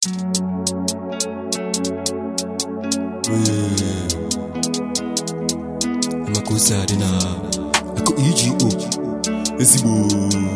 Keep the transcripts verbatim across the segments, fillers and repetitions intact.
Amakozadina ako E G O ezigbo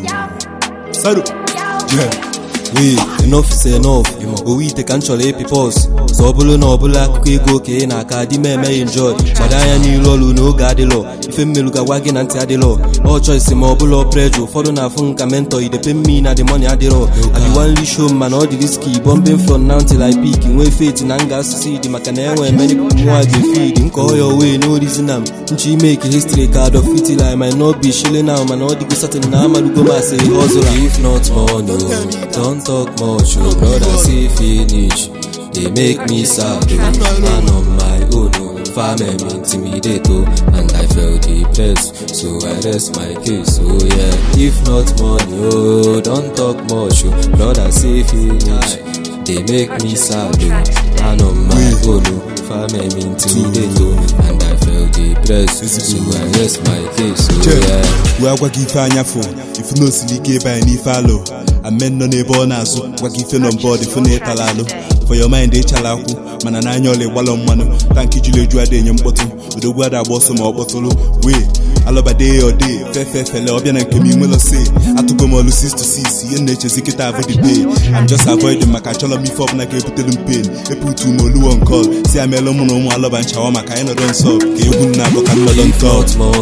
Saro yeah. Wait, enough is enough. Owe ite ka m chọrọ ịpị pọs so ọ bụrụ na ọ bụla akụkọ ego ka ị na-aka dị m eme enjoy gbada anya n'ilu ọlụ n'oge adịlọ ife mmelu ga gwa gị na ntị adịlọ ọ choice ma ọ bụla preju ụfọdụ na-afụ nka mentor idepe mmi na the money adịrọ I be one show mana ọ dị risky bumping from now till I peak nwee faith na m ga-succeed maka na enwe many mụa ga-efeed nke ọya way no reason am nchi make history card of it I might not be shilling now mana ọ dịgo certain na amalugo ma say hustle if not money don't talk much oh brother say finish they make me sad oh man on my own oh family intimidate oh and I felt depressed so I rest my case oh yeah if not money oh don't talk much oh brother say finish they make me sad oh man on my own oh family intimidate oh and I felt depressed so I rest my case oh yeah we agwa gị ife anya fo if no silike ebe anyị n'ife alụ amen nọ n'ebe ọ na-azụ gwa gị ife nọ mbọọdụ ife na-etala alụ for your mind echala akwụ mana n'anya ọla ịgbalọ mmanụ tankị jiri eju ada enye mkpọtụ odogwu ada agba ọsọ ma ọ kpọtụrụ wee alọbade ode fefe fele ọbịa na nke m inwelo se atụgo m ọlụ six to six ihe na-echezi kịta abụ the day I'm just avoiding maka achọrọ m ife ọbụla ga-ebutelu m pain eputu m olu on call si ameelụ mụ na ụmụ alọba nchawa maka anyị nọdọ nsọ ka egwu nna abụ ka nnọdọ ntọ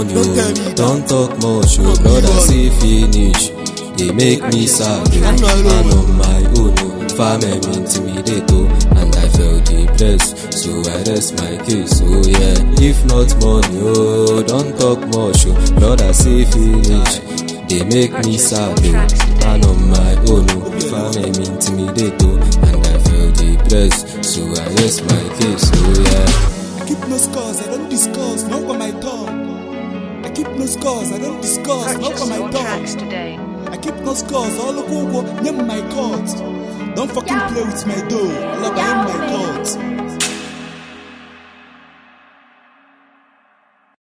don't talk much oh brother say finish they make me sad oh man on my own oh family intimidate oh and I felt depressed so I rest my case oh yeah if not money oh don't talk much oh brother say finish they make me sad oh man on my own oh family intimidate oh and I felt depressed so I rest my case oh yeah I keep no scores I don't discuss no for my tongue I keep no scores I don't discuss no for my tongue I keep no scores all of who name my court don't fucking play with my dough all about my court